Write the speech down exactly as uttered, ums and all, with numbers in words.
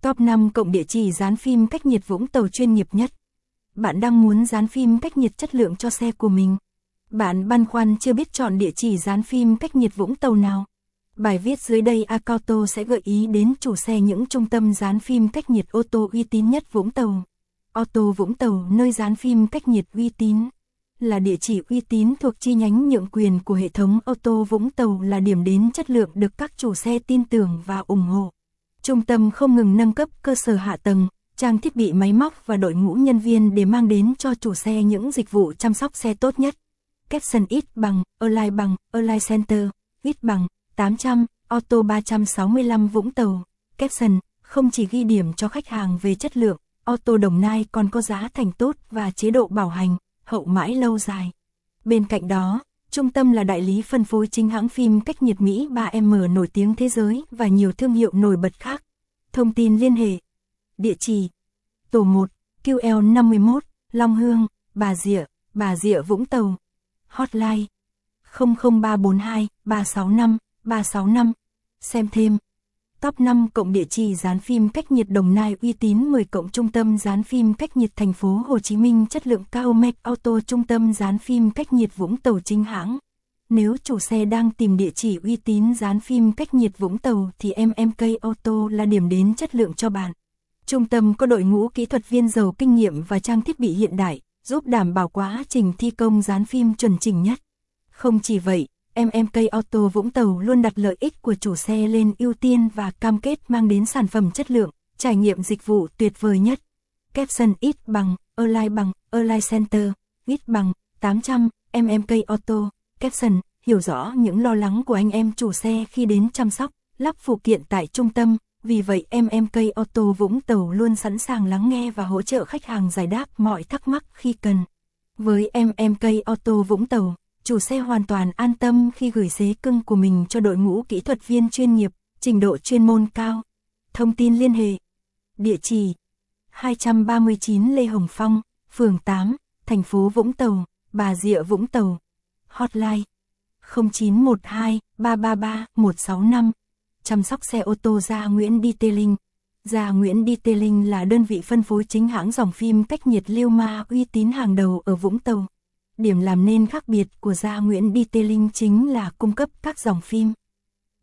Top năm cộng địa chỉ dán phim cách nhiệt Vũng Tàu chuyên nghiệp nhất. Bạn đang muốn dán phim cách nhiệt chất lượng cho xe của mình. Bạn băn khoăn chưa biết chọn địa chỉ dán phim cách nhiệt Vũng Tàu nào. Bài viết dưới đây Acauto sẽ gợi ý đến chủ xe những trung tâm dán phim cách nhiệt ô tô uy tín nhất Vũng Tàu. Auto Vũng Tàu, nơi dán phim cách nhiệt uy tín. Là địa chỉ uy tín thuộc chi nhánh nhượng quyền của hệ thống Auto Vũng Tàu, là điểm đến chất lượng được các chủ xe tin tưởng và ủng hộ. Trung tâm không ngừng nâng cấp cơ sở hạ tầng, trang thiết bị máy móc và đội ngũ nhân viên để mang đến cho chủ xe những dịch vụ chăm sóc xe tốt nhất. Capson ít bằng, Align bằng, Align Center, ít bằng, tám trăm, Auto ba trăm sáu mươi lăm Vũng Tàu. Capson không chỉ ghi điểm cho khách hàng về chất lượng, Auto Đồng Nai còn có giá thành tốt và chế độ bảo hành hậu mãi lâu dài. Bên cạnh đó, trung tâm là đại lý phân phối chính hãng phim cách nhiệt Mỹ ba em nổi tiếng thế giới và nhiều thương hiệu nổi bật khác. Thông tin liên hệ. Địa chỉ: Tổ một, Q L năm mươi mốt, Long Hương, Bà Rịa, Bà Rịa Vũng Tàu. Hotline: không không ba bốn hai, ba sáu năm, ba sáu năm. Xem thêm. Top năm cộng địa chỉ dán phim cách nhiệt Đồng Nai uy tín mười cộng trung tâm dán phim cách nhiệt thành phố Hồ Chí Minh chất lượng cao Mac Auto trung tâm dán phim cách nhiệt Vũng Tàu chính hãng. Nếu chủ xe đang tìm địa chỉ uy tín dán phim cách nhiệt Vũng Tàu thì em em ca Auto là điểm đến chất lượng cho bạn. Trung tâm có đội ngũ kỹ thuật viên giàu kinh nghiệm và trang thiết bị hiện đại, giúp đảm bảo quá trình thi công dán phim chuẩn chỉnh nhất. Không chỉ vậy, em em ca Auto Vũng Tàu luôn đặt lợi ích của chủ xe lên ưu tiên và cam kết mang đến sản phẩm chất lượng, trải nghiệm dịch vụ tuyệt vời nhất. Capson ít bằng, Align bằng, Align Center, ít bằng, tám trăm, em em ca Auto. Capson hiểu rõ những lo lắng của anh em chủ xe khi đến chăm sóc, lắp phụ kiện tại trung tâm, vì vậy em em ca Auto Vũng Tàu luôn sẵn sàng lắng nghe và hỗ trợ khách hàng giải đáp mọi thắc mắc khi cần. Với em em ca Auto Vũng Tàu, chủ xe hoàn toàn an tâm khi gửi xế cưng của mình cho đội ngũ kỹ thuật viên chuyên nghiệp, trình độ chuyên môn cao. Thông tin liên hệ. Địa chỉ: hai trăm ba mươi chín Lê Hồng Phong, phường tám, thành phố Vũng Tàu, Bà Rịa Vũng Tàu. Hotline: không chín một hai, ba ba ba, một sáu năm. Chăm sóc xe ô tô Gia Nguyễn Detailing. Gia Nguyễn Detailing là đơn vị phân phối chính hãng dòng phim cách nhiệt Liuma uy tín hàng đầu ở Vũng Tàu. Điểm làm nên khác biệt của Gia Nguyễn Detailing chính là cung cấp các dòng phim